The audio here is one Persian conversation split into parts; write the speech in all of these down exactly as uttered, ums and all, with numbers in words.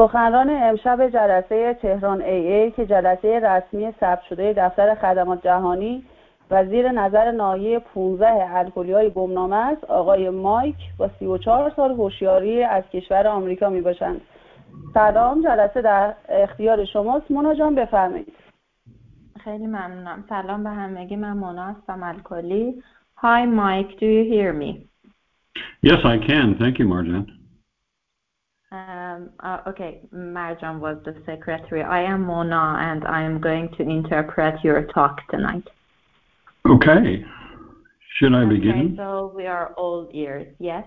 سخنران امشب جلسه تهران ای ای که جلسه رسمی ثبت شده دفتر خدمات جهانی و زیر نظر ناحیه پانزده الکلی‌های گمنامه است، آقای مایک با سی و چهار سال هوشیاری از کشور آمریکا می باشند. سلام، جلسه در اختیار شماست. مونا جان بفرمایید. خیلی ممنونم. سلام به همگی، من مونا هستم الکلی. Hi Mike, do you hear me? Yes, I can. Thank you, Marjan. Um, uh, okay, Marjan was the secretary. I am Mona and I am going to interpret your talk tonight. Okay. Should I begin? Okay, so we are all ears, yes?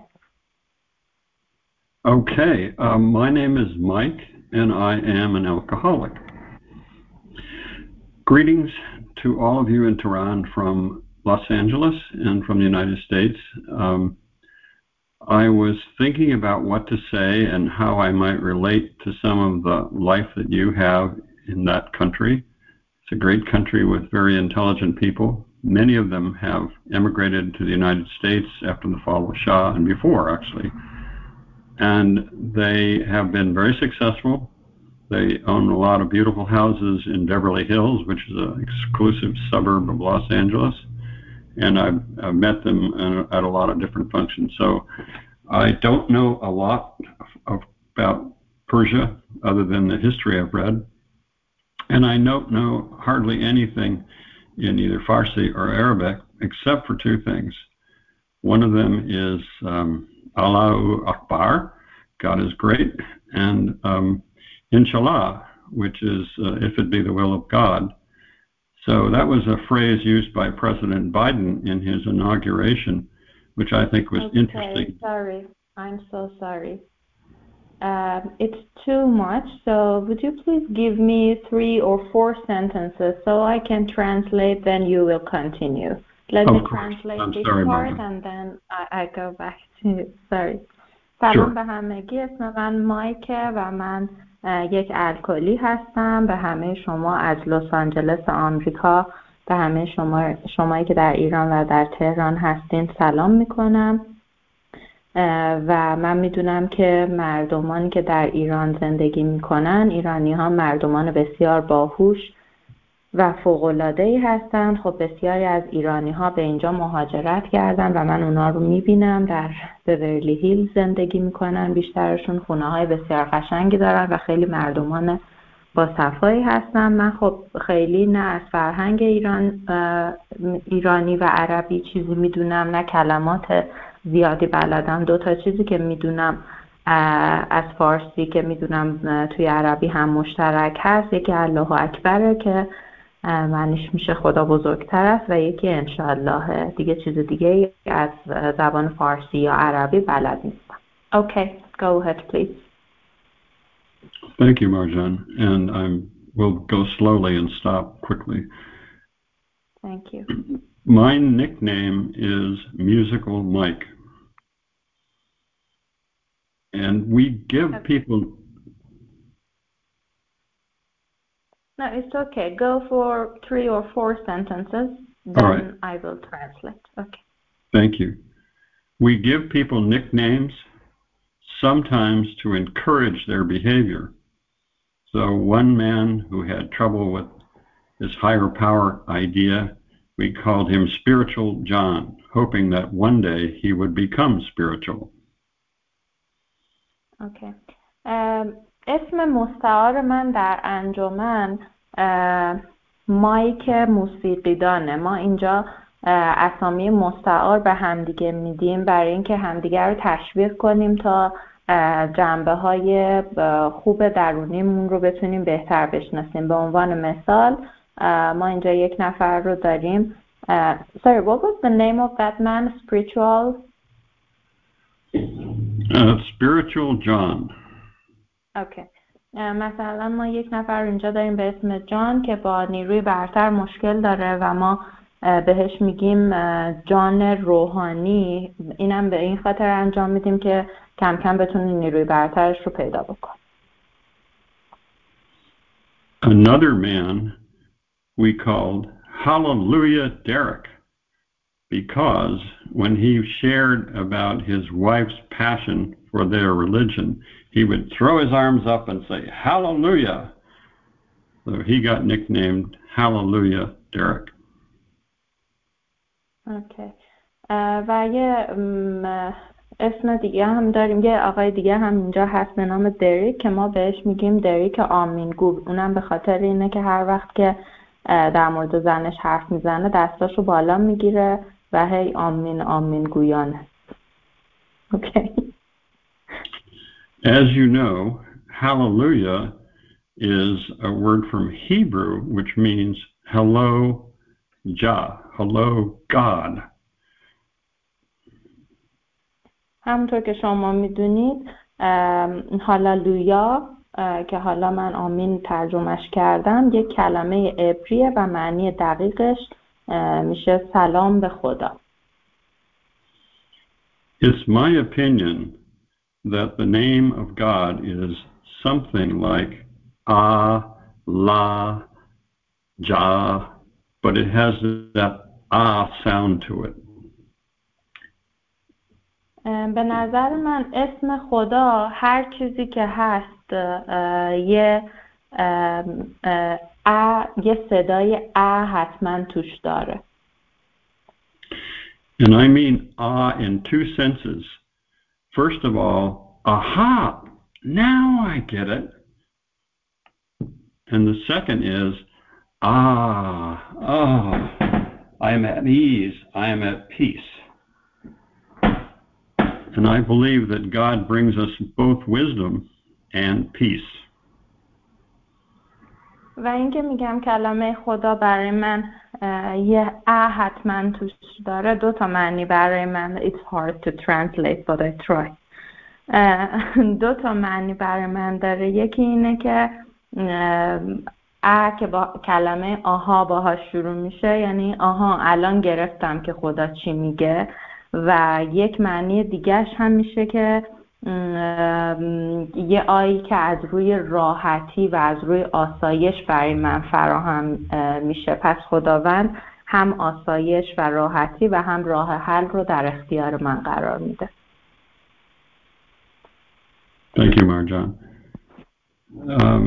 Okay. Um, my name is Mike and I am an alcoholic. Greetings to all of you in Tehran from Los Angeles and from the United States. Um, I was thinking about what to say and how I might relate to some of the life that you have in that country. It's a great country with very intelligent people. Many of them have emigrated to the United States after the fall of Shah and before, actually. And they have been very successful. They own a lot of beautiful houses in Beverly Hills, which is an exclusive suburb of Los Angeles. And I've, I've met them at a lot of different functions. So I don't know a lot of, about Persia other than the history I've read. And I don't know hardly anything in either Farsi or Arabic except for two things. One of them is um, Allahu Akbar, God is great, and um, Inshallah, which is uh, if it be the will of God. So that was a phrase used by President Biden in his inauguration, which I think was okay, interesting. Sorry, I'm so sorry. Um, it's too much, so would you please give me three or four sentences so I can translate, then you will continue. Let of me course. translate I'm this sorry, part Mama. and then I, I go back to, sorry. سلام به همگی، اسم من مایکه و من یک الکلی هستم. به همه شما از لس آنجلس آمریکا، به همه شما شمایی که در ایران و در تهران هستین سلام میکنم. و من میدونم که مردمان که در ایران زندگی میکنن، ایرانی ها مردمان بسیار باهوش و فوق‌العاده‌ای هستن. خب بسیاری از ایرانی ها به اینجا مهاجرت کردن و من اونا رو میبینم، در بورلی هیلز زندگی میکنن. بیشترشون خونه های بسیار قشنگی دارن و خیلی مردمان با صفایی هستن. من خب خیلی نه از فرهنگ ایران ایرانی و عربی چیزی میدونم، نه کلمات زیادی بلدم. دو تا چیزی که میدونم از فارسی که میدونم توی عربی هم مشترک هست، یکی الله اکبره که معنیش میشه خدا بزرگتر است و یکی انشالله. دیگه چیز دیگه از زبان فارسی یا عربی بلد نیستم. Okay, go ahead please. Thank you, Marjan. And I will go slowly and stop quickly. Thank you. My nickname is Musical Mike. And we give okay. people... No, it's okay. Go for three or four sentences, then right. I will translate. Okay. Thank you. We give people nicknames sometimes to encourage their behavior. So one man who had trouble with his higher power idea, we called him Spiritual John, hoping that one day he would become spiritual. Okay. Um, اسم مستعار من در انجمن مایک موسیقیدانه. ما اینجا اسامی مستعار به همدیگه میدیم برای اینکه همدیگه رو تشویق کنیم تا جنبه های خوب درونیمون رو بتونیم بهتر بشناسیم. به عنوان مثال ما اینجا یک نفر رو داریم. Sorry, what was the name of that man? Spiritual? Uh, Spiritual John. Okay. مثلا ما یک نفر اینجا داریم به اسم جان که با نیروی برتر مشکل داره و ما بهش میگیم جان روحانی. اینم به این خاطر انجام میدیم که کم کم بتونه نیروی برترش رو پیدا بکنه. Another man we called Hallelujah Derek, because when he shared about his wife's passion for their religion, he would throw his arms up and say, Hallelujah. So he got nicknamed Hallelujah Derek. اوکی. و یه اسم دیگه هم داریم، یه آقای دیگه هم اینجا هست به نام دریک که ما بهش میگیم دریک آمینگو. اونم به خاطر اینه که هر وقت که در مورد زنش حرف میزنه دستاشو بالا میگیره و هی آمین آمین گویانه. اوکی. As you know, hallelujah is a word from Hebrew which means hello Jah, hello God. همونطور که شما میدونید هاللویا که حالا من آمین ترجمهش کردم یک کلمه عبریه و معنی دقیقش میشه سلام به خدا. It's my opinion that the name of God is something like Ah, La, Jah, but it has that Ah sound to it. به نظر من اسم خدا هر چیزی که هست یه ا یه صدای ا حتما توش داره. And I mean ah in two senses. First of all, aha, now I get it. And the second is ah, oh, I am at ease, I am at peace. And I believe that God brings us both wisdom and peace. و اینکه میگم کلمه خدا برای من یه ا حتما توش داره دو تا معنی برای من. It's hard to translate but I try. دو تا معنی برای من داره. یکی اینه که ا که با کلمه آها باهاش شروع میشه، یعنی آها الان گرفتم که خدا چی میگه. و یک معنی دیگهش هم میشه که یه آیی که از روی راحتی و از روی آسایش برای من فراهم میشه. پس خداوند هم آسایش و راحتی و هم راه حل رو در اختیار من قرار میده. Thank you, Marjan. Um,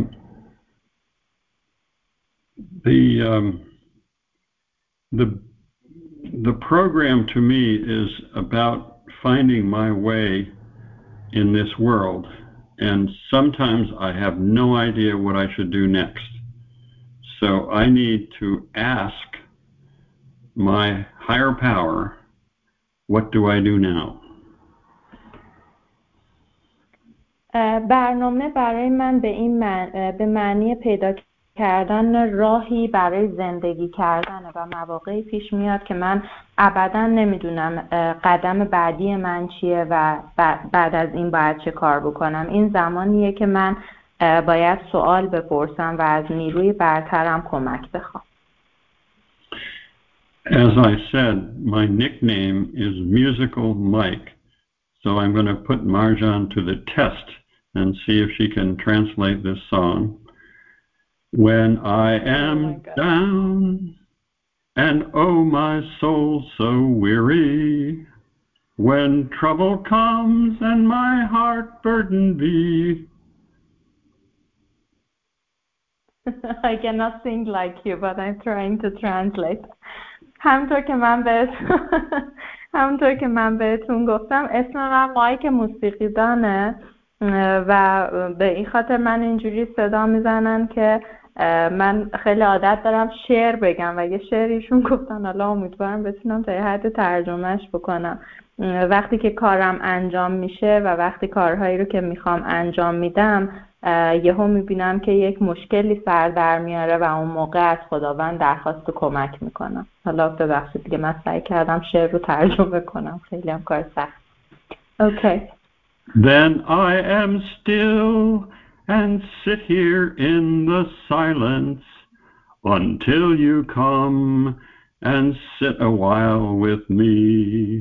the um, the the program to me is about finding my way in this world, and sometimes I have no idea what I should do next. So I need to ask my higher power, what do I do now? برنامه برای من به این من به معنی پیدا کردن راهی برای زندگی کردن و مواقعی پیش میاد که من ابدا نمیدونم قدم بعدی من چیه و بعد از این باید چه کار بکنم. این زمانیه که من باید سوال بپرسم و از نیروی برترم کمک بخوام. As I said, my nickname is Musical Mike, so I'm going to put Marjan to the test and see if she can translate this song. When I am oh down, and oh my soul so weary, when trouble comes and my heart burdened be. I cannot sing like you, but I'm trying to translate. همونطور که من بهت همونطور که من بهتون گفتم اسم من مایک موسیقیدانه و به این خاطر من اینجوری صدا میزنن که من خیلی عادت دارم شعر بگم و یه شعریشون گفتن، حالا امیدوارم بتونم تا یه حد ترجمهش بکنم. وقتی که کارم انجام میشه و وقتی کارهایی رو که میخوام انجام میدم یهو میبینم که یک مشکلی سر در میاره و اون موقع از خداوند درخواست کمک میکنم. حالا ببخشید دیگه من سعی کردم شعر رو ترجمه کنم، خیلی هم کار سخت. Okay. Then I am still and sit here in the silence until you come and sit a while with me.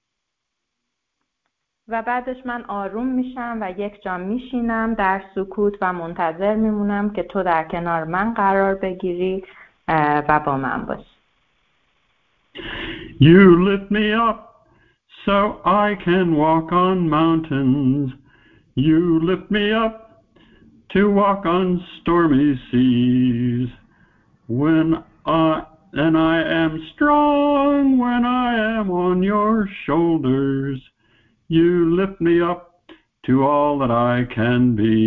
و بعدش من آروم میشم و یک جا میشینم در سکوت و منتظر میمونم که تو در کنار من قرار بگیری و با من باشی. You lift me up, so I can walk on mountains. You lift me up to walk on stormy seas. When I and I am strong when I am on your shoulders. You lift me up to all that I can be.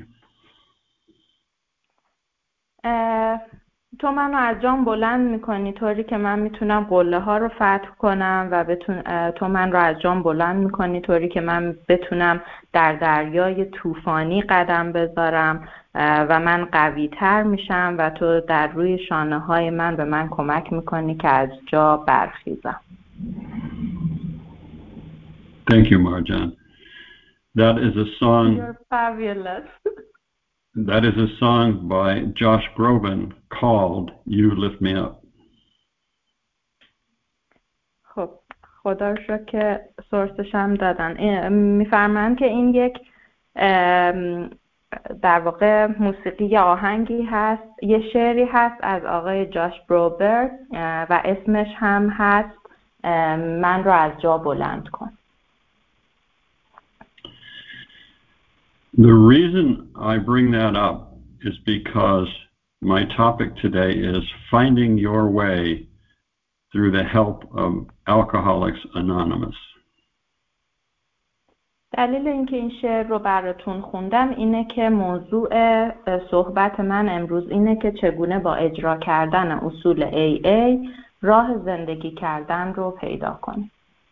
تو منو از جام بلند میکنی طوری که من میتونم قله ها رو فتح کنم و بتون... تو من رو از جام بلند میکنی طوری که من بتونم در دریای طوفانی قدم بذارم و من قوی تر میشم و تو در روی شانه های من به من کمک میکنی که از جا برخیزم. Thank you, Marjan. That is a song. You're fabulous. That is a song by Josh Groban called You Lift Me Up. خب خدا رو شکر که سورسش هم دادن. میفرمایند که این یک در واقع موسیقی آهنگی هست، یه شعری هست از آقای جاش بروبرت و اسمش هم هست من رو از جا بلند کن. The reason I bring that up is because my topic today is finding your way through the help of Alcoholics Anonymous. دلیل اینکه این شعر رو براتون خوندم اینه که موضوع صحبت من امروز اینه که چگونه با اجرا کردن اصول ای ای راه زندگی کردن رو پیدا کنیم.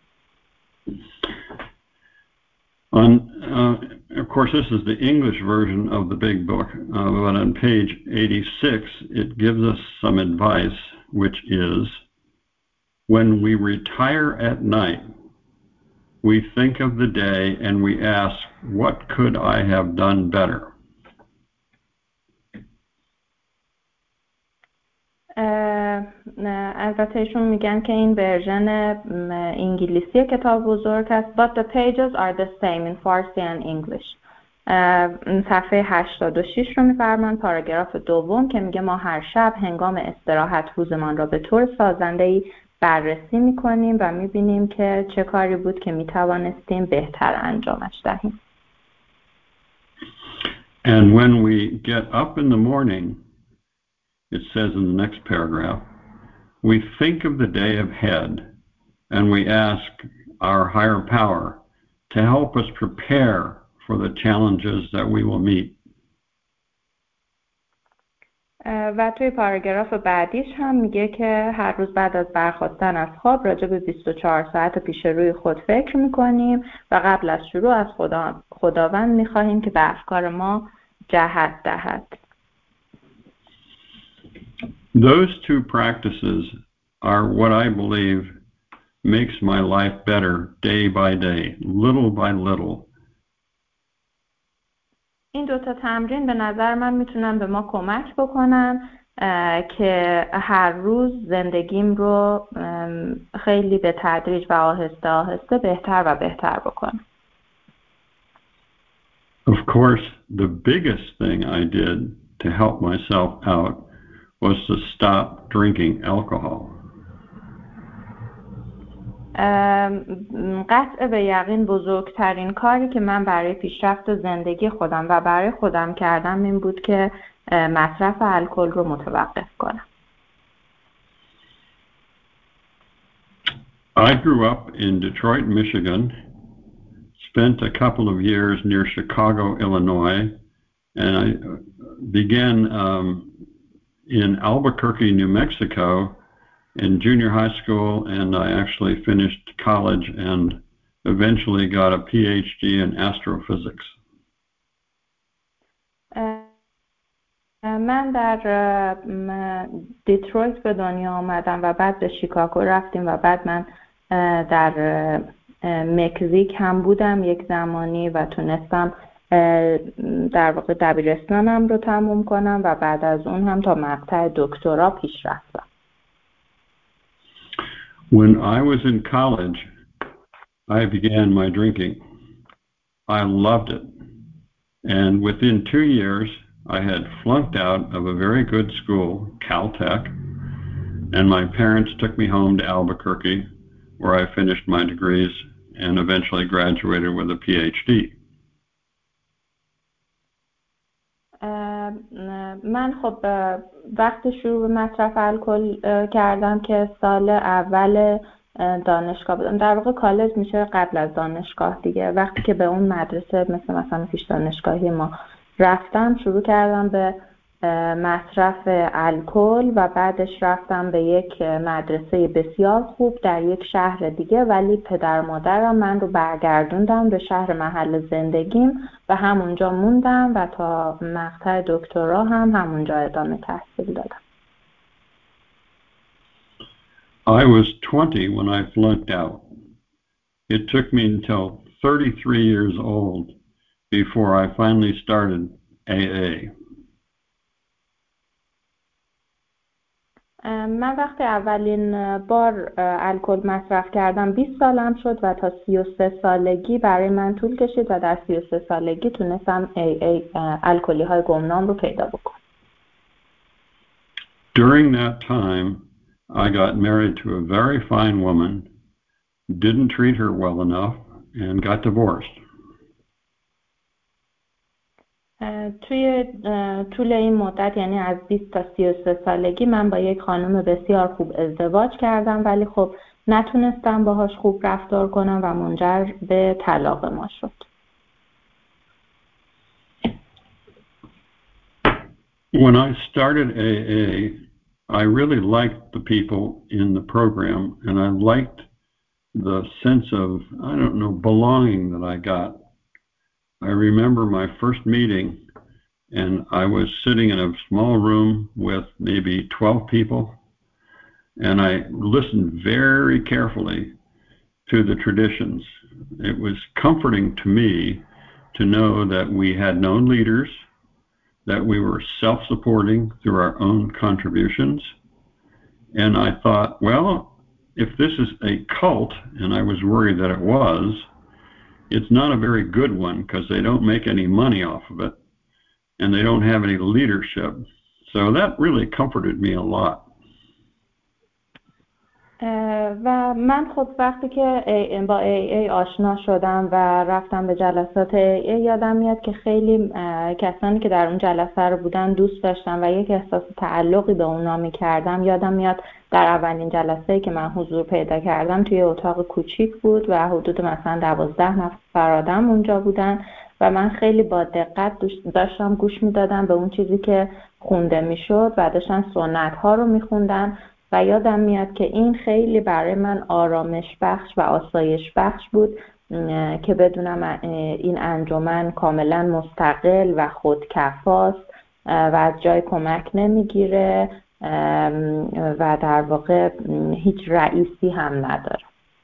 On, uh, of course, this is the English version of the big book, uh, but on page eighty-six, it gives us some advice, which is, when we retire at night, we think of the day and we ask, what could I have done better? البته ایشون میگن که این ورژن انگلیسی کتاب بزرگ هست. But the pages are the same in Farsi and English. صفحه هشتاد و شش رو میفرمان پاراگراف دوم که میگه ما هر شب هنگام استراحت روزمان را به طور سازنده‌ای بررسی میکنیم و میبینیم که چه کاری بود که میتوانستیم بهتر انجامش دهیم. And when we get up in the morning, it says in the next paragraph, we think of the day ahead and we ask our higher power to help us prepare for the challenges that we will meet. و توی پاراگراف بعدیش هم میگه که هر روز بعد از برخاستن از خواب راجع به بیست و چهار ساعت پیش روی خود فکر میکنیم و قبل از شروع از خدا خداوند میخواهیم که به افکار ما جهت دهد. Those two practices are what I believe makes my life better day by day, little by little. این دوتا تمرین به نظر من میتونن به ما کمک بکنن که هر روز زندگیم رو خیلی به تدریج و آهسته آهسته بهتر و بهتر بکنم. Of course, the biggest thing I did to help myself out was to stop drinking alcohol. قطع به یقین بزرگترین کاری که من برای پیشرفت زندگی خودم و برای خودم کردم این بود که مصرف الکل رو متوقف کنم. I grew up in Detroit, Michigan, spent a couple of years near Chicago, Illinois, and I began um, in Albuquerque, New Mexico, in junior high school, and I actually finished college and eventually got a P H D in astrophysics. من در دیترویت به دنیا آمدم و بعد به شیکاگو رفتیم و بعد من در مکزیک هم بودم یک زمانی و تونستم در واقع دبیرستانم رو تموم کنم و بعد از اون هم تا مقطع دکترا پیش رفتم. When I was in college, I began my drinking. I loved it. And within two years, I had flunked out of a very good school, Caltech, and my parents took me home to Albuquerque, where I finished my degrees and eventually graduated with a P H D. من خب وقتی شروع به مصرف الکل کردم که سال اول دانشگاه بودم، در واقع کالج میشه قبل از دانشگاه دیگه، وقتی که به اون مدرسه مثل مثلا پیش دانشگاهی ما رفتم شروع کردم به مصرف الکل و بعدش رفتم به یک مدرسه بسیار خوب در یک شهر دیگه، ولی پدر مادرم من رو برگردوندم به شهر محل زندگیم و همونجا موندم و تا مقطع دکترا هم همونجا ادامه تحصیل دادم. I was twenty when I flunked out. It took me until thirty-three years old before I finally started A A. من وقتی اولین بار الکل مصرف کردم بیست سالم شد و تا سی و سه سالگی برای من طول کشید و در سی و سه سالگی تونستم ای ای الکلی های گمنام رو پیدا بکنم. During that time I got married to a very fine woman, didn't treat her well enough and got divorced. توی طول این مدت یعنی از بیست تا سی و سه سالگی من با یک خانم بسیار خوب ازدواج کردم، ولی خب نتونستم باهاش خوب رفتار کنم و منجر به طلاق ما شد. When I started A A, I really liked the people in the program and I liked the sense of, I don't know, belonging that I got. I remember my first meeting and I was sitting in a small room with maybe twelve people and I listened very carefully to the traditions. It was comforting to me to know that we had no leaders, that we were self-supporting through our own contributions. And I thought, well, if this is a cult, and I was worried that it was, it's not a very good one because they don't make any money off of it and they don't have any leadership. So that really comforted me a lot. و من خب وقتی که با ای ای آشنا شدم و رفتم به جلسات ای ای یادم میاد که خیلی کسانی که در اون جلسه رو بودن دوست داشتم و یک احساس تعلقی به اونا میکردم. یادم میاد در اولین جلسه‌ای که من حضور پیدا کردم توی اتاق کوچیک بود و حدود مثلا دوازده نفر آدم اونجا بودن و من خیلی با دقت داشتم گوش میدادم به اون چیزی که خونده میشد و داشتن سنت ها رو میخوندن و یادم میاد که این خیلی برای من آرامش بخش و آسایش بخش بود که بدونم این انجمن کاملا مستقل و خودکفاست و از جای کمک نمیگیره و در واقع هیچ رئیسی هم نداره.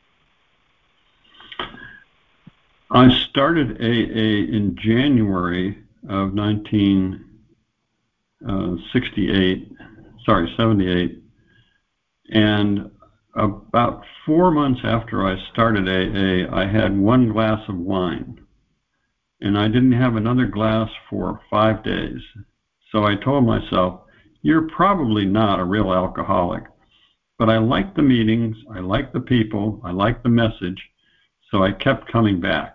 I started A A in January of nineteen sixty-eight, sorry, seventy-eight. And about four months after I started A A, I had one glass of wine. And I didn't have another glass for five days. So I told myself, you're probably not a real alcoholic. But I liked the meetings, I liked the people, I liked the message. So I kept coming back.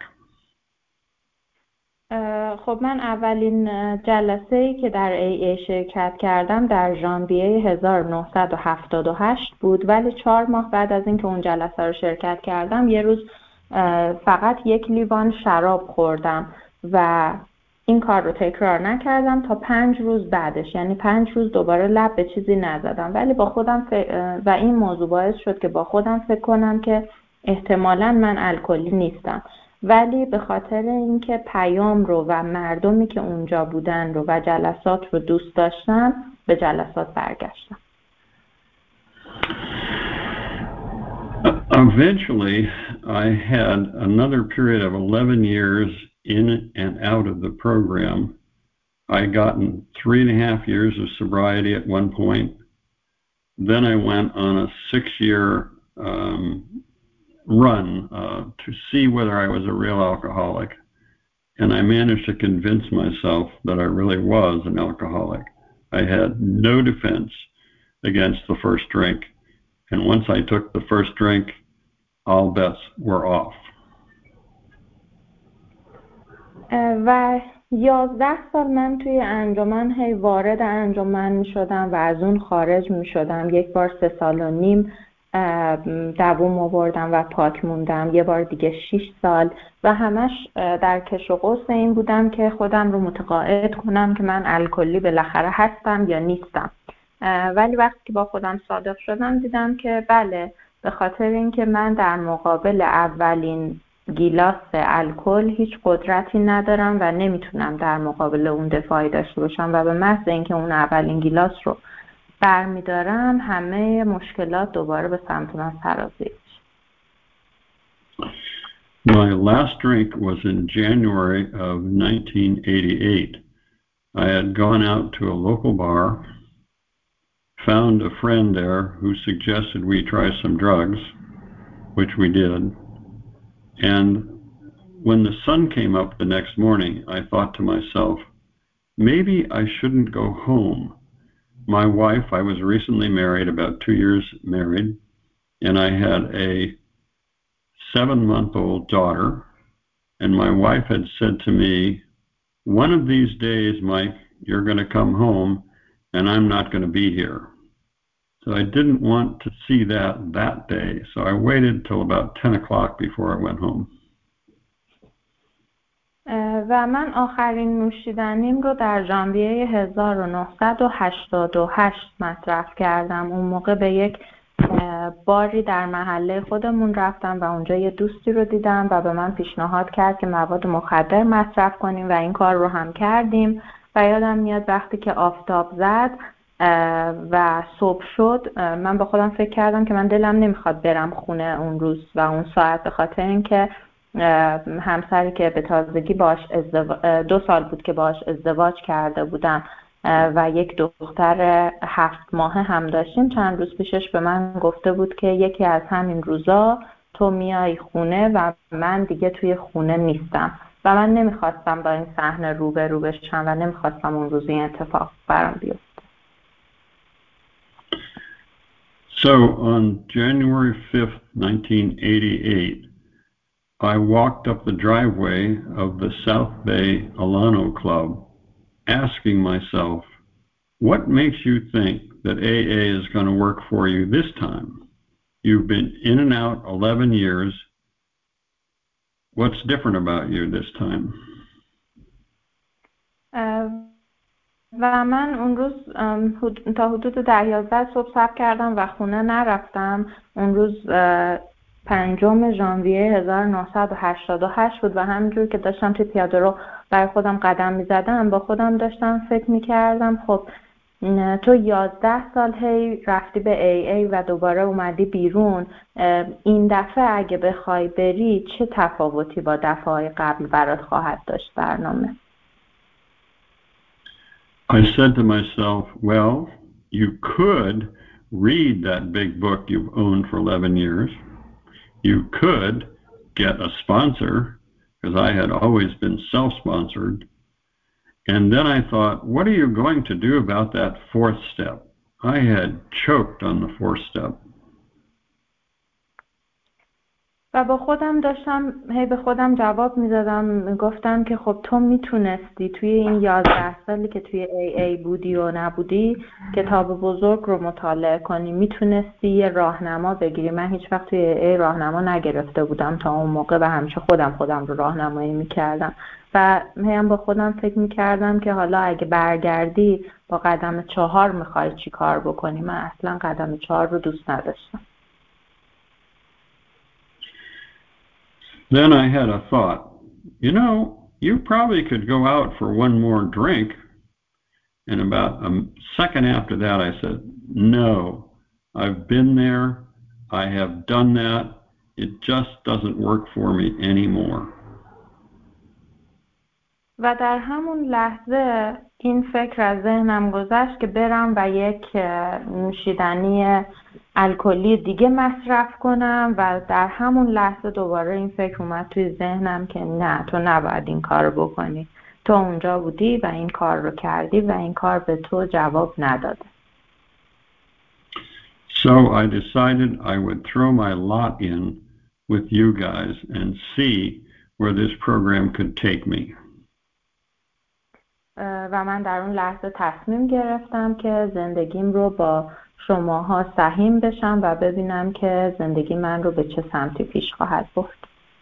خب من اولین جلسه‌ای که در ای ای شرکت کردم در ژانویه هزار و نهصد و هفتاد و هشت بود، ولی چهار ماه بعد از اینکه اون جلسه رو شرکت کردم یه روز فقط یک لیوان شراب خوردم و این کار رو تکرار نکردم تا پنج روز بعدش، یعنی پنج روز دوباره لب به چیزی نزدم، ولی با خودم ف... و این موضوع باعث شد که با خودم فکر کنم که احتمالاً من الکلی نیستم، ولی به خاطر اینکه پیام رو و مردمی که اونجا بودن رو و جلسات رو دوست داشتم به جلسات برگشتم. Eventually, I had another period of eleven years in and out of the program. I gotten three and a half years of sobriety at one point. Then I went on a six-year um, run uh, to see whether I was a real alcoholic. And I managed to convince myself that I really was an alcoholic. I had no defense against the first drink. And once I took the first drink, all bets were off. و یازده سال من توی انجمن هی وارد انجمن می شدم و از اون خارج می شدم. یک بار سه سال و نیم دووم آوردم و پاک موندم، یه بار دیگه شیش سال و همش در کش و قوس این بودم که خودم رو متقاعد کنم که من الکلی بالاخره هستم یا نیستم. ولی وقتی که با خودم صادق شدم دیدم که بله، به خاطر اینکه من در مقابل اولین گیلاس الکل هیچ قدرتی ندارم و نمیتونم در مقابل اون دفاعی داشته باشم و به محض اینکه اون اولین گیلاس رو برمیدارم همه مشکلات دوباره به سمت من سرازیر میشه. My last drink was in January of nineteen eighty-eight. I had gone out to a local bar, found a friend there who suggested we try some drugs, which we did. And when the sun came up the next morning, I thought to myself, maybe I shouldn't go home. My wife, I was recently married, about two years married, and I had a seven-month-old daughter, and my wife had said to me, one of these days, Mike, you're going to come home, and I'm not going to be here. So I didn't want to see that that day, so I waited till about ten o'clock before I went home. و من آخرین نوشیدنیم رو در ژانویه هزار و نهصد و هشتاد و هشت مصرف کردم. اون موقع به یک باری در محله خودمون رفتم و اونجا یه دوستی رو دیدم و به من پیشنهاد کرد که مواد مخدر مصرف کنیم و این کار رو هم کردیم. و یادم میاد وقتی که آفتاب زد و صبح شد من با خودم فکر کردم که من دلم نمیخواد برم خونه اون روز و اون ساعت، به خاطر اینکه همسری که به تازگی باش ازدواج دو سال بود که باش ازدواج کرده بودم و یک دختر هفت ماهه هم داشتیم، چند روز پیشش به من گفته بود که یکی از همین روزا تو میای خونه و من دیگه توی خونه نیستم و من نمیخواستم با این صحنه روبرو بشم و نمیخواستم اون روز این اتفاق برام بیفته. So on January fifth, nineteen eighty-eight, I walked up the driveway of the South Bay Alano Club asking myself, what makes you think that A A is going to work for you this time? You've been in and out eleven years. What's different about you this time? Uh, و من اون روز تا حدود ده یازده صبح صبر کردم و خونه نرفتم. اون روز پنجم ژانویه هزار و نهصد و هشتاد و هشت بود و همینجور که داشتم توی پیاده رو برای خودم قدم می‌زدم با خودم داشتم فکر می‌کردم خب تو یازده سال هی رفتی به ای ای و دوباره اومدی بیرون، این دفعه اگه بخوای بری چه تفاوتی با دفعه‌های قبل برات خواهد داشت برنامه؟ I said to myself, well, you could read that big book you've owned for eleven years. You could get a sponsor, because I had always been self-sponsored. And then I thought, what are you going to do about that fourth step? I had choked on the fourth step. و با خودم داشتم هی به خودم جواب میدادم، گفتم که خب تو میتونستی توی این یازده سالی که توی ای ای بودی و نبودی کتاب بزرگ رو مطالعه کنی، میتونستی یه راهنما بگیری. من هیچ وقت توی ای ای راهنما نگرفته بودم تا اون موقع و همیشه خودم خودم رو راهنمایی میکردم و هیم با خودم فکر میکردم که حالا اگه برگردی با قدم چهار میخوای چی کار بکنی. من اصلا قدم چهار رو دوست نداشتم. Then I had a thought, you know, you probably could go out for one more drink. And about a second after that, I said, no, I've been there. I have done that. It just doesn't work for me anymore. و در همون لحظه این فکر از ذهنم گذشت که برم و یک نوشیدنی الکلی دیگه مصرف کنم و در همون لحظه دوباره این فکر اومد توی ذهنم که نه، تو نباید این کار رو بکنی. تو اونجا بودی و این کار رو کردی و این کار به تو جواب نداده. So I decided I would throw my lot in with you guys and see where this program could take me. و من در اون لحظه تصمیم گرفتم که زندگیم رو با شماها سهیم بشم و ببینم که زندگی من رو به چه سمتی پیش خواهد برد.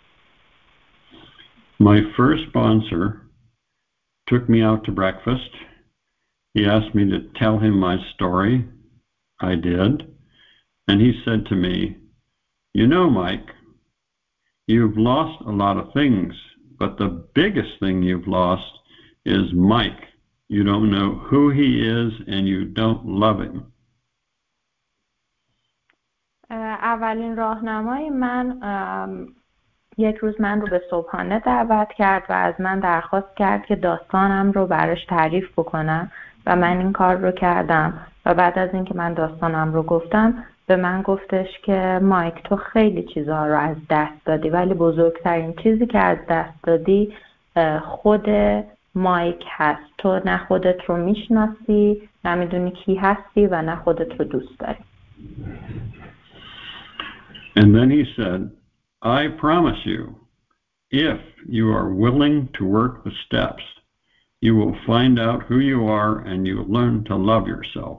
My first sponsor took me out to breakfast. He asked me to tell him my story. I did. And he said to me, "You know, Mike, you've lost a lot of things, but the biggest thing you've lost is Mike. You don't know who he is and you don't love him." اولین راهنمای من یک روز من رو به صبحانه دعوت کرد و از من درخواست کرد که داستانم رو براش تعریف بکنم و من این کار رو کردم و بعد از اینکه من داستانم رو گفتم به من گفتش که مایک تو خیلی چیزها رو از دست دادی ولی بزرگترین چیزی که از دست دادی خود مایک هست. تو نه خودت رو میشناسی، نه میدونی کی هستی و نه خودت رو دوست داری. And then he said, "I promise you, if you are willing to work the steps, you will find out who you are and you will learn to love yourself."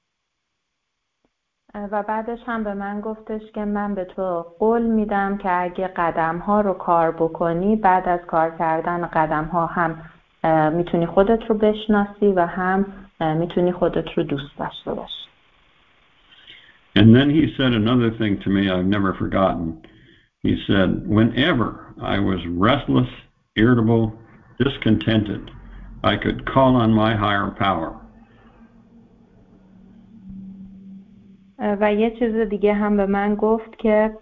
و بعدش هم به من گفتش که من به تو قول میدم که اگه قدم ها رو کار بکنی بعد از کار کردن قدم ها هم میتونی خودت رو بشناسی و هم میتونی خودت رو دوست داشته باشی. And then he said another thing to me I've never forgotten. He said, whenever I was restless, irritable, discontented, I could call on my higher power. و یه چیز دیگه هم به من گفت که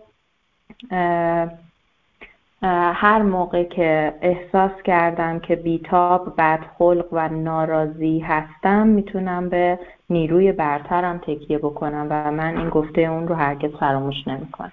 هر موقع که احساس کردم که بیتاب، بدخلق و ناراضی هستم میتونم به نیروی برترم تکیه بکنم و من این گفته اون رو هرگز فراموش نمی کنم.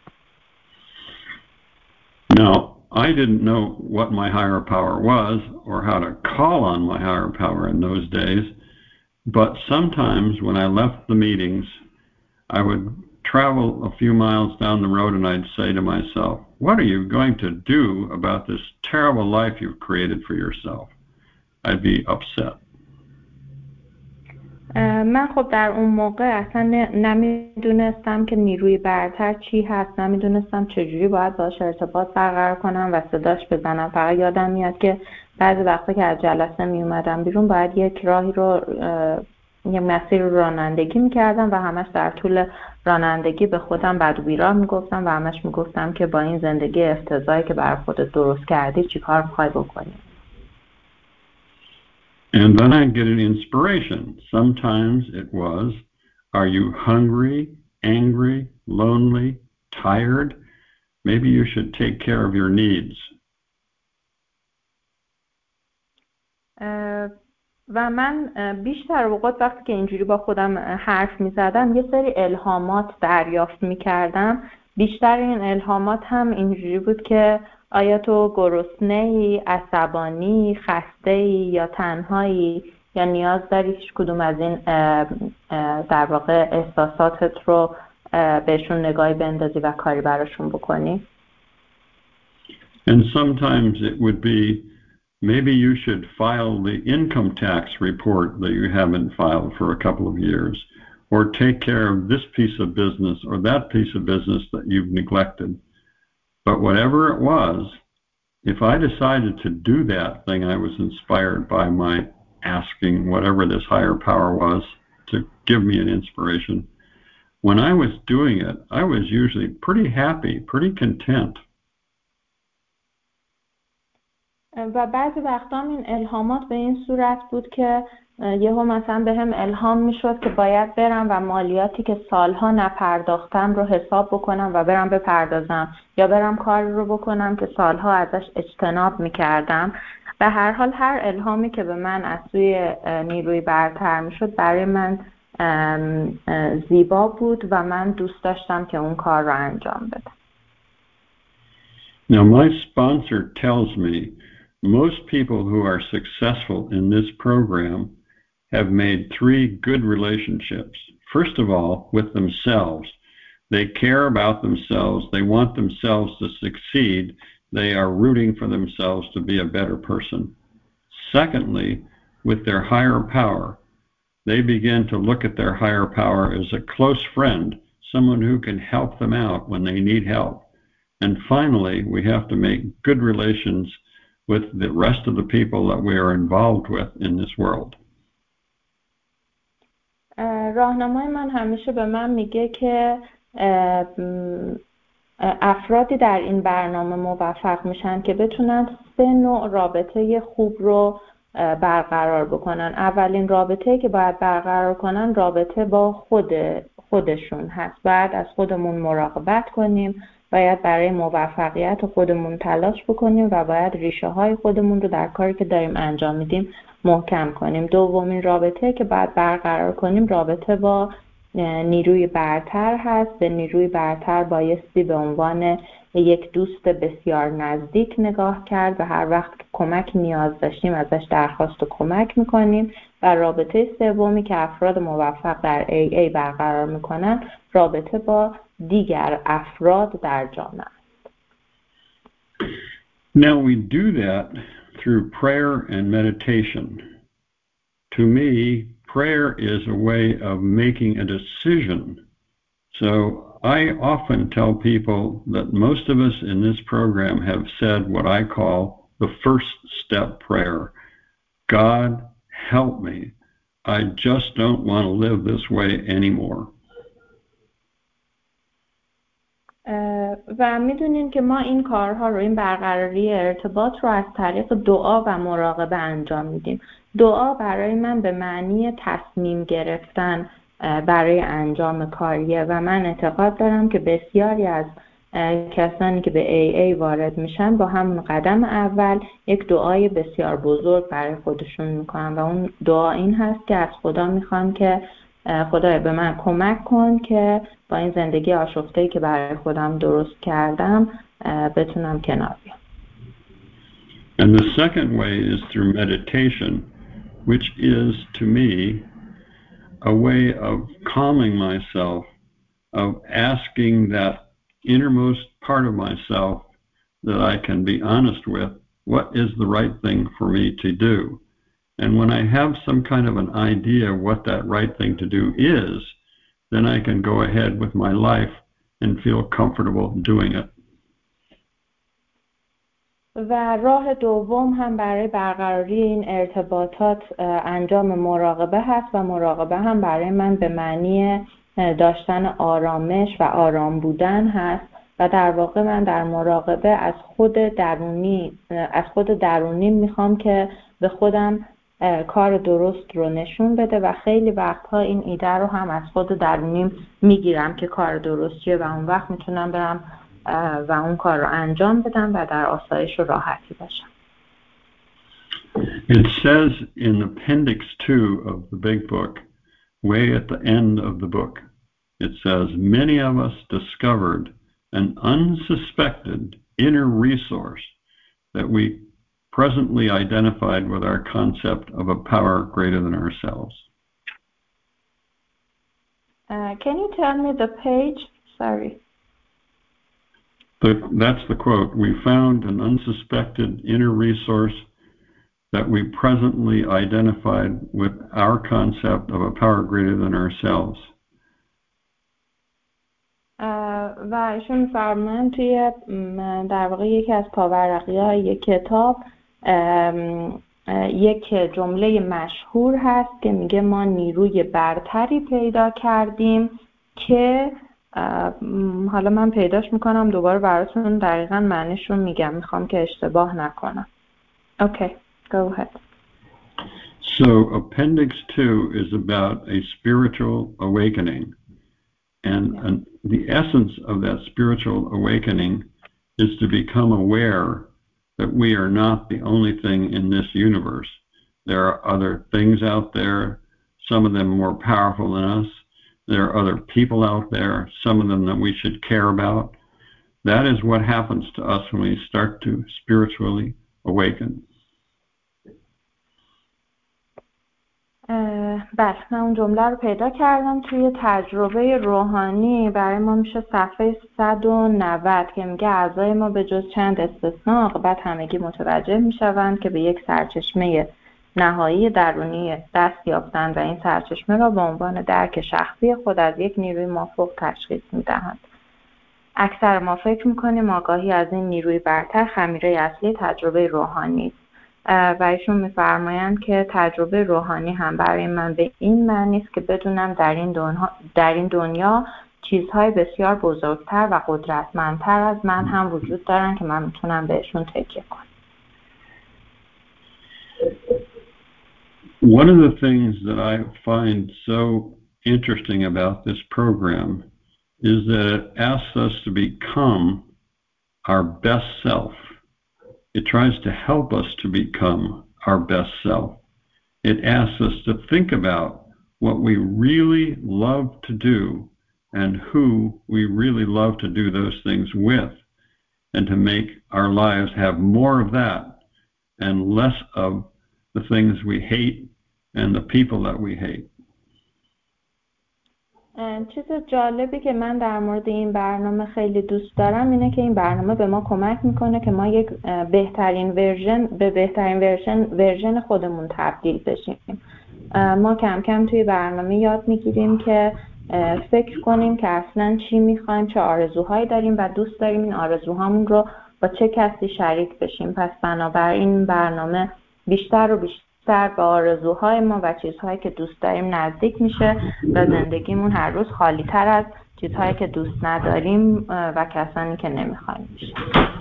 Now, I didn't know what my higher power was or how to call on my higher power in those days, but sometimes when I left the meetings, I would travel a few miles down the road and I'd say to myself, what are you going to do about this terrible life you've created for yourself? I'd be upset. من خب در اون موقع اصلا نمیدونستم که نیروی برتر چی هست، نمیدونستم چجوری باید باهاش ارتباط برقرار کنم و صداش بزنم. فقط یادم میاد که بعضی وقتا که از جلسه می اومدم بیرون باید یک راهی رو یه مسیر رو رانندگی میکردم و همش در طول رانندگی به خودم بد و بیراه میگفتم و همش میگفتم که با این زندگی افتضاحی که برای خودت درست کردی چی کار میخوای بکنی. And then I get an inspiration. Sometimes it was, are you hungry, angry, lonely, tired? Maybe you should take care of your needs. Uh... و من بیشتر اوقات وقتی که اینجوری با خودم حرف می زدم یه سری الهامات دریافت می کردم. بیشتر این الهامات هم اینجوری بود که آیا تو گرسنه‌ای، عصبانی، خسته‌ای یا تنهایی یا نیاز داری هیچ کدوم از این در واقع احساساتت رو بهشون نگاهی بندازی و کاری براشون بکنی. And sometimes it would be maybe you should file the income tax report that you haven't filed for a couple of years, or take care of this piece of business or that piece of business that you've neglected. But whatever it was, if I decided to do that thing, I was inspired by my asking whatever this higher power was to give me an inspiration. When I was doing it, I was usually pretty happy, pretty content. و بعضی وقتا این الهامات به این صورت بود که یهو مثلا به هم الهام میشد که باید برم و مالیاتی که سالها نپرداختم رو حساب بکنم و برم بپردازم یا برم کاری رو بکنم که سالها ازش اجتناب میکردم. به هر حال هر الهامی که به من از سوی نیروی برتر میشد برای من زیبا بود و من دوست داشتم که اون کار رو انجام بدم. Now my sponsor tells me most people who are successful in this program have made three good relationships. First of all, with themselves. They care about themselves. They want themselves to succeed. They are rooting for themselves to be a better person. Secondly, with their higher power, they begin to look at their higher power as a close friend, someone who can help them out when they need help. And finally, we have to make good relations with the rest of the people that we are involved with in this world. راهنمای من همیشه به من میگه که افرادی در این برنامه موفق میشن که بتونن سه نوع رابطه خوب رو برقرار بکنن. اولین رابطه‌ای که باید برقرار کنن رابطه با خود خودشون هست. باید از خودمون مراقبت کنیم، باید برای موفقیت خودمون تلاش بکنیم و باید ریشه های خودمون رو در کاری که داریم انجام میدیم محکم کنیم. دومین رابطه که باید برقرار کنیم رابطه با نیروی برتر هست. به نیروی برتر بایستی به عنوان یک دوست بسیار نزدیک نگاه کرد و هر وقت که کمک نیاز داشتیم ازش درخواست و کمک میکنیم. و رابطه سومی که افراد موفق در ای ای برقرار میکنن رابطه با دیگر افراد در جامعه. Now we do that through prayer and meditation. To me, prayer is a way of making a decision. So I often tell people that most of us in this program have said what I call the first step prayer. God, help me. I just don't want to live this way anymore. و میدونین که ما این کارها رو، این برقراری ارتباط رو از طریق دعا و مراقبه انجام میدیم. دعا برای من به معنی تصمیم گرفتن برای انجام کاریه و من اعتقاد دارم که بسیاری از کسانی که به ای ای وارد میشن با همون قدم اول یک دعای بسیار بزرگ برای خودشون میکنن و اون دعا این هست که از خدا میخوان که خدای به من کمک کن که با این زندگی آشفته‌ای که برای خودم درست کردم بتونم کنار بیام. And the second way is through meditation, which is to me a way of calming myself, of asking that innermost part of myself that I can be honest with, what is the right thing for me to do? And when I have some kind of an idea what that right thing to do is, then I can go ahead with my life and feel comfortable doing it. و راه دوم هم برای برقراری این ارتباطات انجام مراقبه هست و مراقبه هم برای من به معنی داشتن آرامش و آرام بودن هست و در واقع من در مراقبه از خود درونی از خود درونی میخوام که به خودم کار درست رو نشون بده و خیلی وقتها این ایده رو هم از خود درونیم میگیرم که کار درستیه و اون وقت میتونم برم و اون کار رو انجام بدم و در آسایش و راحتی باشم. It says in appendix two of the big book, way at the end of the book, it says, many of us discovered an unsuspected inner resource that we presently identified with our concept of a power greater than ourselves. Uh, can you tell me the page? Sorry. The, that's the quote. We found an unsuspected inner resource that we presently identified with our concept of a power greater than ourselves. و ایشون فرمان توی در واقع یکی از پاورقی‌های یک کتاب یک جمله مشهور هست که میگه ما نیروی برتری پیدا کردیم که حالا من پیداش میکنم دوباره براتون دقیقاً معنیش رو میگم، میخوام که اشتباه نکنم. Okay, go ahead. So appendix two is about a spiritual awakening. And, and the essence of that spiritual awakening is to become aware that we are not the only thing in this universe. There are other things out there, some of them more powerful than us. There are other people out there, some of them that we should care about. That is what happens to us when we start to spiritually awaken. بله، من اون جمله رو پیدا کردم توی تجربه روحانی. برای ما میشه صفحه صد و نود که میگه اعضای ما به جز چند استثناء عاقبت همگی متوجه میشوند که به یک سرچشمه نهایی درونی دست یافتند و این سرچشمه را به عنوان درک شخصی خود از یک نیروی مافوق تشخیص می‌دهند. اکثر ما فکر می‌کنیم آگاهی از این نیروی برتر خمیره اصلی تجربه روحانی است. و ایشون می‌فرمایند که تجربه روحانی هم برای من به این معنی است که بدونم در این دنیا در این دنیا چیزهای بسیار بزرگتر و قدرتمندتر از من هم وجود دارن که من میتونم بهشون تکیه کنم. One of the things that I find so interesting about this program is that it asks us to become our best self. It tries to help us to become our best self. It asks us to think about what we really love to do and who we really love to do those things with, and to make our lives have more of that and less of the things we hate and the people that we hate. چیز جالبی که من در مورد این برنامه خیلی دوست دارم اینه که این برنامه به ما کمک میکنه که ما یک بهترین ورژن به بهترین ورژن ورژن خودمون تبدیل بشیم. ما کم کم توی برنامه یاد میگیریم که فکر کنیم که اصلا چی میخوایم، چه آرزوهایی داریم و دوست داریم این آرزوهامون رو با چه کسی شریک بشیم. پس بنابراین این برنامه بیشتر و بیشتر به آرزوهای ما و چیزهایی که دوست داریم نزدیک میشه و زندگیمون هر روز خالی تر از چیزهایی که دوست نداریم و کسانی که نمیخوایم میشه.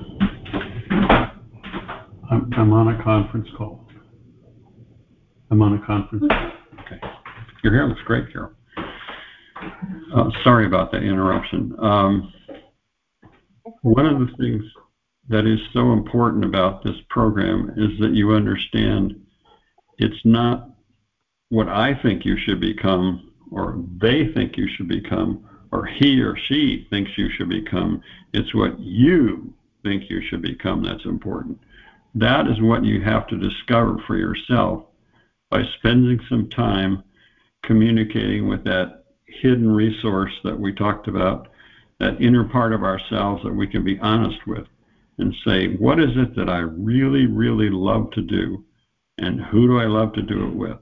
I'm, I'm on a conference call. I'm on a conference call. Okay. Your hair looks great, Carol. Uh, sorry about that interruption. Um, one of the things that is so important about this program is that you understand it's not what I think you should become, or they think you should become, or he or she thinks you should become. It's what you think you should become that's important. That is what you have to discover for yourself by spending some time communicating with that hidden resource that we talked about, that inner part of ourselves that we can be honest with and say, what is it that I really, really love to do, and who do I love to do it with?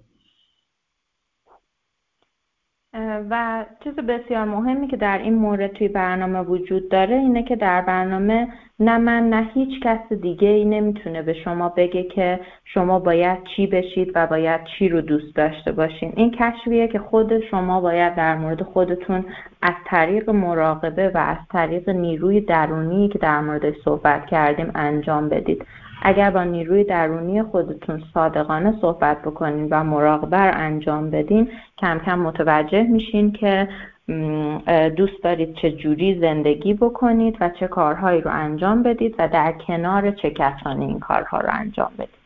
و چیز بسیار مهمی که در این مورد توی برنامه وجود داره اینه که در برنامه نه من نه هیچ کس دیگه ای نمیتونه به شما بگه که شما باید چی بشید و باید چی رو دوست داشته باشین. این کشفیه که خود شما باید در مورد خودتون از طریق مراقبه و از طریق نیروی درونی که در موردش صحبت کردیم انجام بدید. اگر با نیروی درونی خودتون صادقانه صحبت بکنین و مراقبه رو انجام بدین، کم کم متوجه میشین که دوست دارید چه جوری زندگی بکنید و چه کارهایی رو انجام بدید و در کنار چه کسانی این کارها رو انجام بدید.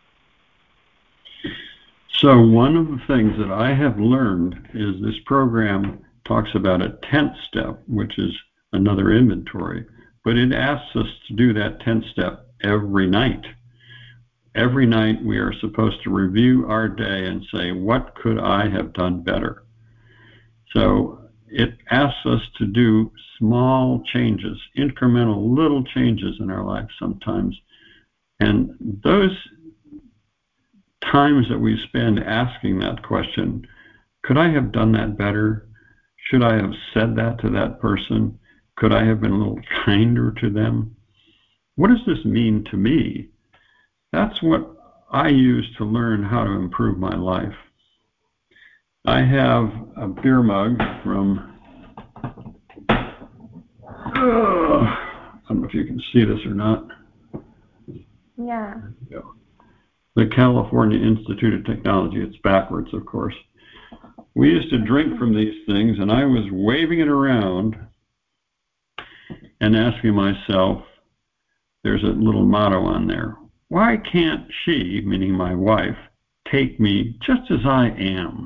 So one of the things that I have learned is this program talks about a tenth step, which is another inventory, but it asks us to do that tenth step every night. Every night we are supposed to review our day and say, what could I have done better? So it asks us to do small changes, incremental little changes in our life sometimes. And those times that we spend asking that question, could I have done that better? Should I have said that to that person? Could I have been a little kinder to them? What does this mean to me? That's what I use to learn how to improve my life. I have a beer mug from, uh, I don't know if you can see this or not. Yeah. The California Institute of Technology. It's backwards, of course. We used to drink from these things, and I was waving it around and asking myself, there's a little motto on there. Why can't she, meaning my wife, take me just as I am?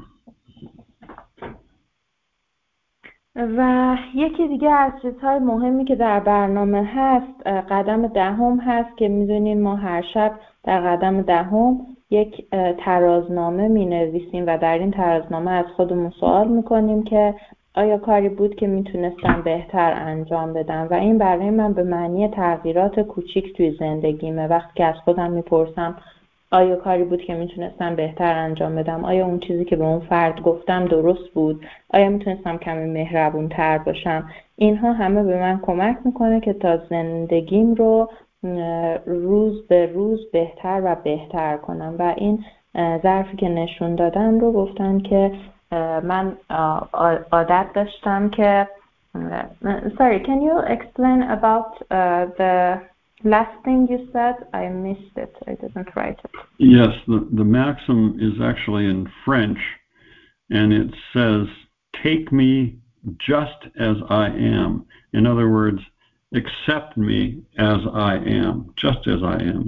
و یکی دیگه از چیزهای مهمی که در برنامه هست قدم دهم هست که میدونین ما هر شب در قدم دهم یک ترازنامه می نویسیم و در این ترازنامه از خودمون سوال میکنیم که آیا کاری بود که میتونستم بهتر انجام بدم و این برای من به معنی تغییرات کوچیک توی زندگیمه. وقتی که از خودم میپرسم آیا کاری بود که میتونستم بهتر انجام بدم؟ آیا اون چیزی که به اون فرد گفتم درست بود؟ آیا میتونستم کمی مهربون تر باشم؟ اینها همه به من کمک میکنه که تا زندگیم رو روز به روز بهتر و بهتر کنم. و این ظرفی که نشون دادن رو گفتن که من عادت داشتم که sorry, can you explain about uh, the last thing you said? I missed it. I didn't write it. Yes, the, the maxim is actually in French, and it says, take me just as I am. In other words, accept me as I am, just as I am.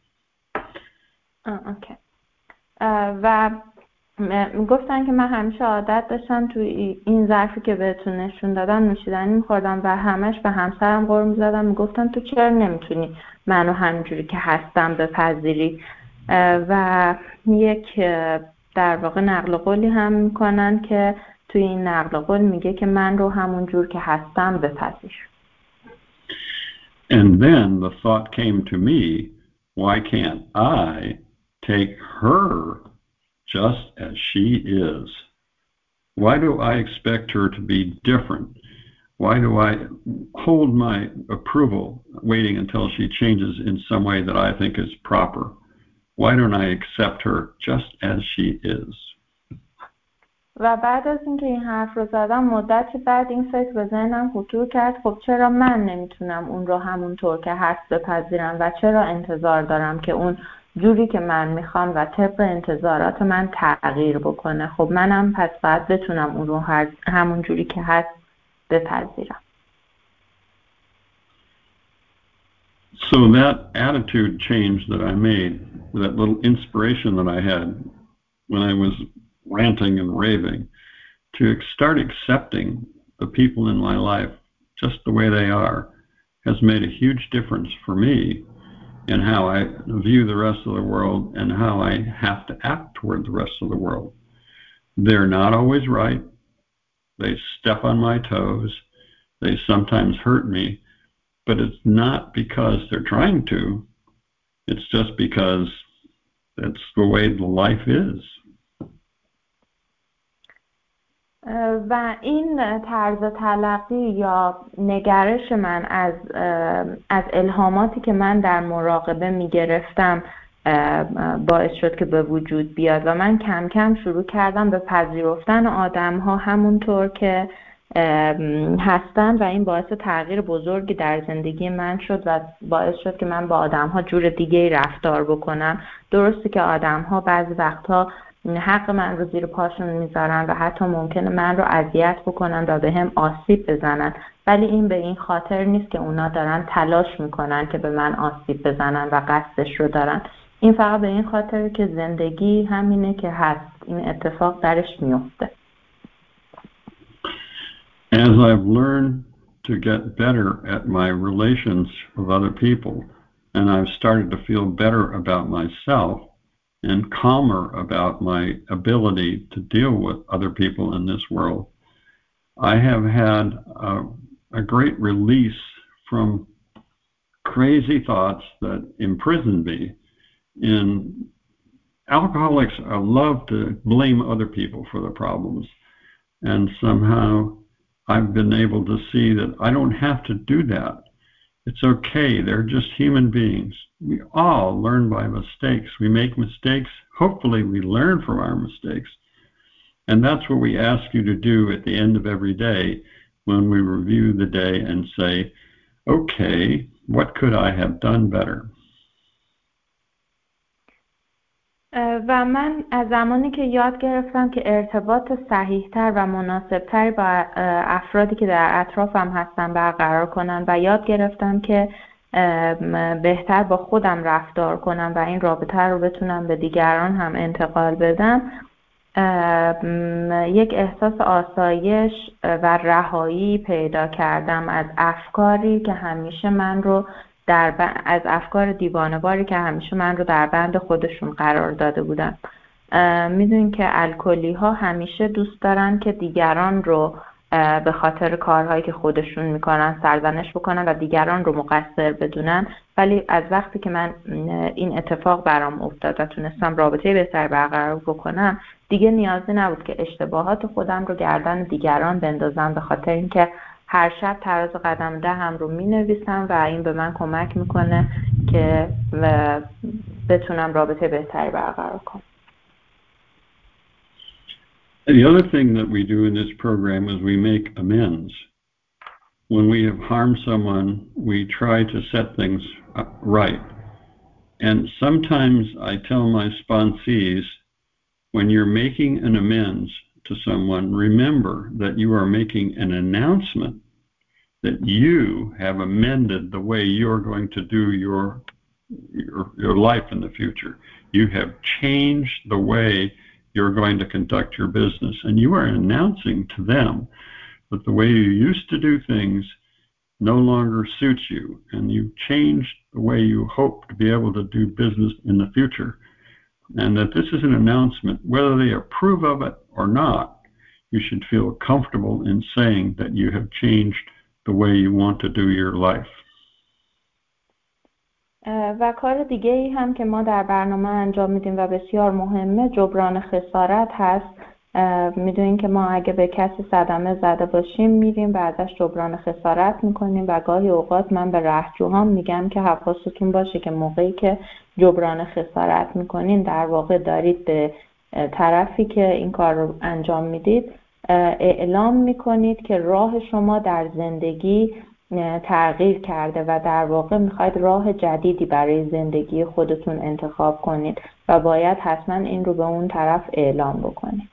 Oh, okay. Uh, و گفتن که من همیشه عادت داشتم توی این ظرفی که بهتون نشون دادم نوشیدنی می‌خوردم و همش به همسرم غر می‌زدم، میگفتم تو چرا نمیتونی منو همینجوری که هستم بپذیری؟ و یک در واقع نقل قولی هم میکنن که توی این نقل قول میگه که من رو همون جور که هستم بپذیر. And then the thought came to me, why can't I take her just as she is? Why do I expect her to be different? Why do I hold my approval waiting until she changes in some way that I think is proper? Why don't I accept her just as she is? و بعد از اینکه این حرف رو زدم مدتی بعد این فکر به ذهنم خطور کرد، خب چرا من نمیتونم اون رو همونطور که هست بپذیرم و چرا انتظار دارم که اون جوری که من میخوام و طبق انتظارات من تغییر بکنه؟ خب منم پس باید بتونم اون رو همون جوری که هست بپذیرم. So that attitude change that I made, that little inspiration that I had when I was ranting and raving, to start accepting the people in my life just the way they are, has made a huge difference for me in how I view the rest of the world and how I have to act toward the rest of the world. They're not always right. They step on my toes. They sometimes hurt me, but it's not because they're trying to. It's just because that's the way the life is. و این طرز تلقی یا نگرش من از از الهاماتی که من در مراقبه می گرفتم باعث شد که به وجود بیاد و من کم کم شروع کردم به پذیرفتن آدم ها همونطور که هستن و این باعث تغییر بزرگی در زندگی من شد و باعث شد که من با آدم ها جور دیگه رفتار بکنم. درسته که آدم ها بعضی وقتها حق من رو زیر پاشون میذارن و حتی ممکنه من رو اذیت بکنن و به هم آسیب بزنن، ولی این به این خاطر نیست که اونا دارن تلاش میکنن که به من آسیب بزنن و قصدش رو دارن. این فقط به این خاطر که زندگی همینه که هست، این اتفاق درش میفته. As I've learned to get better at my relations with other people, and I've started to feel better about myself and calmer about my ability to deal with other people in this world, I have had a, a great release from crazy thoughts that imprison me. In alcoholics love to blame other people for the problems, and somehow I've been able to see that I don't have to do that. It's okay. They're just human beings. We all learn by mistakes. We make mistakes. Hopefully we learn from our mistakes. And that's what we ask you to do at the end of every day when we review the day and say, okay, what could I have done better? و من از زمانی که یاد گرفتم که ارتباط صحیح‌تر و مناسب‌تری با افرادی که در اطرافم هستن برقرار کنم و یاد گرفتم که بهتر با خودم رفتار کنم و این رابطه رو بتونم به دیگران هم انتقال بدم، یک احساس آسایش و رهایی پیدا کردم از افکاری که همیشه من رو در ب... از افکار دیوانه‌واری که همیشه من رو در بند خودشون قرار داده بودن. میدونین که الکلی ها همیشه دوست دارن که دیگران رو به خاطر کارهایی که خودشون میکنن سرزنش بکنن و دیگران رو مقصر بدونن. ولی از وقتی که من این اتفاق برام افتاد و تونستم رابطه بهتر برقرار بکنم، دیگه نیازی نبود که اشتباهات خودم رو گردن دیگران بندازم، به خاطر اینکه هر شب تراز قدم دهم رو مینویسم و این به من کمک میکنه که بتونم رابطه بهتری برقرار کنم. The other thing that we do in this program is we make amends. When we have harmed someone, we try to set things right. And sometimes I tell my sponsees, when you're making an amends to someone, remember that you are making an announcement that you have amended the way you're going to do your, your, your life in the future. You have changed the way you're going to conduct your business, and you are announcing to them that the way you used to do things no longer suits you, and you've changed the way you hope to be able to do business in the future, and that this is an announcement. Whether they approve of it or not, you should feel comfortable in saying that you have changed the way you want to do your life. و کار دیگه ای هم که ما در برنامه انجام میدیم و بسیار مهمه جبران خسارت هست. میدونین که ما اگه به کسی صدمه زده باشیم میریم و ازش جبران خسارت میکنیم و گاهی اوقات من به رهجوهام میگم که حواستون باشه که موقعی که جبران خسارت میکنین در واقع دارید به طرفی که این کار رو انجام میدید اعلام میکنید که راه شما در زندگی تغییر کرده و در واقع میخواید راه جدیدی برای زندگی خودتون انتخاب کنید و باید حتما این رو به اون طرف اعلام بکنید.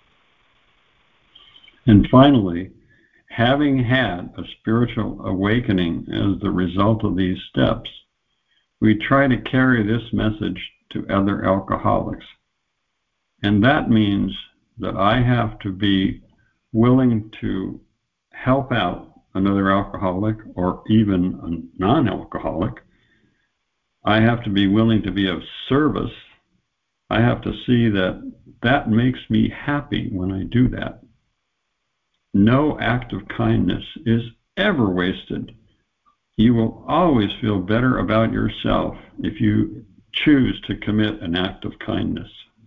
And finally, having had a spiritual awakening as the result of these steps, we try to carry this message to other alcoholics. And that means that I have to be willing to help out another alcoholic or even a non-alcoholic. I have to be willing to be of service. I have to see that that makes me happy when I do that. No act of kindness is ever wasted. You will always feel better about yourself if you choose to commit an act of kindness.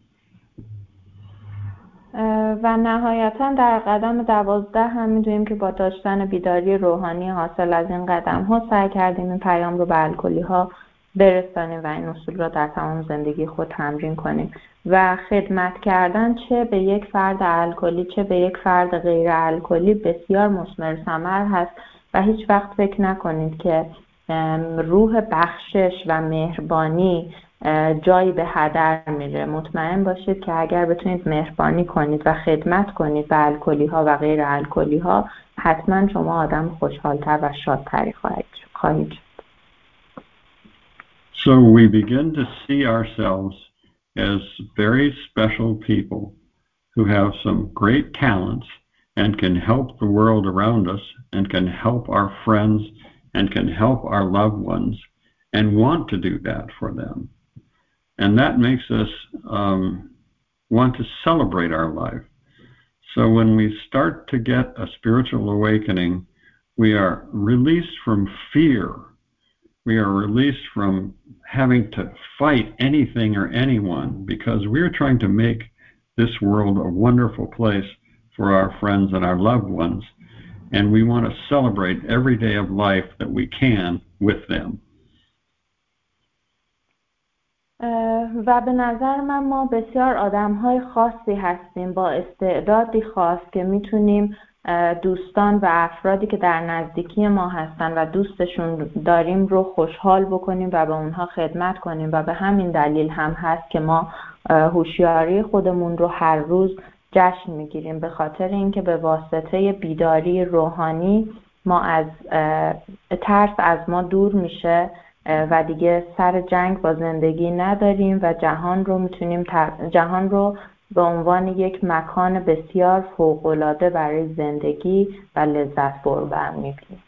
و نهایتا در قدم دوازده هم میدونیم که با داشتن بیداری روحانی حاصل از این قدم ها سعی کردیم این پیام رو به الکلی ها برسانیم و این اصول را در تمام زندگی خود تمرین کنیم و خدمت کردن چه به یک فرد الکلی چه به یک فرد غیر الکلی بسیار مثمر ثمر هست و هیچ وقت فکر نکنید که روح بخشش و مهربانی جایی به هدر میره. مطمئن باشید که اگر بتونید مهربانی کنید و خدمت کنید به الکلی ها و غیر الکلی ها حتما شما آدم خوشحالتر و شادتری خواهید شد. So we begin to see ourselves as very special people who have some great talents and can help the world around us and can help our friends and can help our loved ones and want to do that for them. And that makes us um, want to celebrate our life. So when we start to get a spiritual awakening, we are released from fear. We are released from having to fight anything or anyone because we're trying to make this world a wonderful place for our friends and our loved ones. And we want to celebrate every day of life that we can with them. و به نظر من ما بسیار آدم‌های خاصی هستیم با استعدادی خاص که میتونیم دوستان و افرادی که در نزدیکی ما هستن و دوستشون داریم رو خوشحال بکنیم و به اونها خدمت کنیم و به همین دلیل هم هست که ما هوشیاری خودمون رو هر روز جشن میگیریم به خاطر اینکه به واسطه بیداری روحانی ما از ترس از ما دور میشه و دیگه سر جنگ با زندگی نداریم و جهان رو میتونیم جهان رو به عنوان یک مکان بسیار فوق‌العاده برای زندگی و لذت بردن می‌بینیم.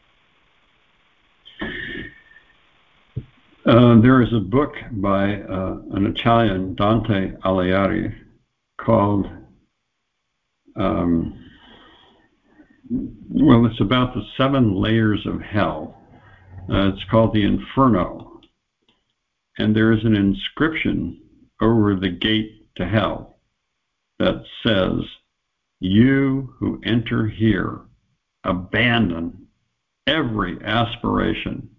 Uh, there is a book by uh, an Italian, Dante Alighieri, called um, well, it's about the seven layers of hell. Uh, it's called the Inferno. And there is an inscription over the gate to hell that says, "You who enter here, abandon every aspiration."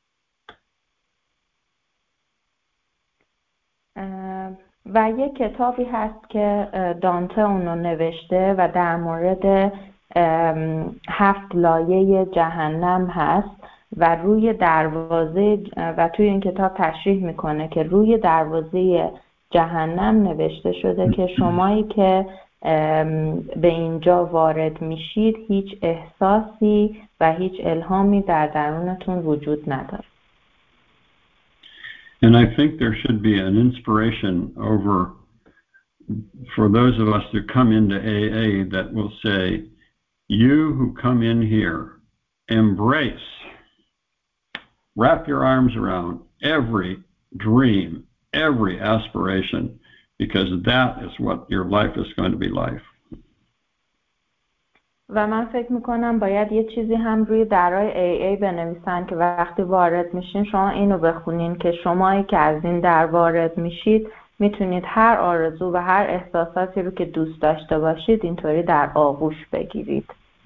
و یک کتابی هست که دانته اونو نوشته و در مورد هفت لایه جهنم هست و روی دروازه و توی این کتاب تشریح میکنه که روی دروازه جهنم نوشته شده که شمایی که به اینجا وارد میشید هیچ احساسی و هیچ الهامی در درونتون وجود نداره. And I think there should be an inspiration over for those of us who come into A A that will say, "You who come in here, embrace, wrap your arms around every dream, every aspiration, because that is what your life is going to be like." و من فکر میکنم باید یه چیزی هم روی درای ای ای بنویسن که وقتی وارد میشین شما اینو بخونین که شمایی که از این در وارد میشید میتونید هر آرزو و هر احساساتی رو که دوست داشته باشید اینطوری در آغوش بگیرید.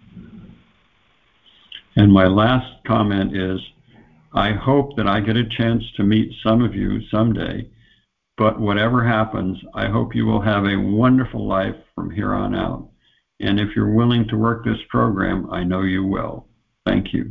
And my last comment is, I hope that I get a chance to meet some of you someday, but whatever happens, I hope you will have a wonderful life from here on out. And if you're willing to work this program, I know you will. Thank you.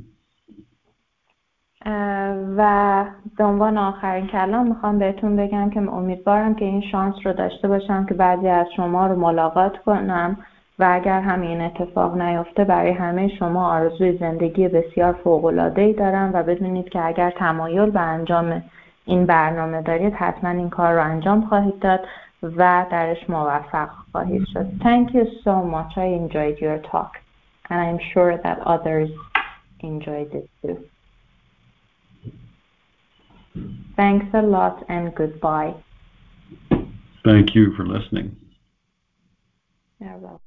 و به عنوان آخرین کلام میخوام بهتون بگم که امیدوارم که این شانس رو داشته باشم که بعضی از شما رو ملاقات کنم و اگر همین اتفاق نیفته برای همه شما آرزوی زندگی بسیار فوق‌العاده‌ای دارم و بدونید که اگر تمایل به انجام این برنامه دارید حتما این کار رو انجام خواهید داد و درش موفق خواهید شد. Thank you so much. I enjoyed your talk and I'm sure that others enjoyed it too. Thanks a lot and goodbye. Thank you for listening. You're welcome.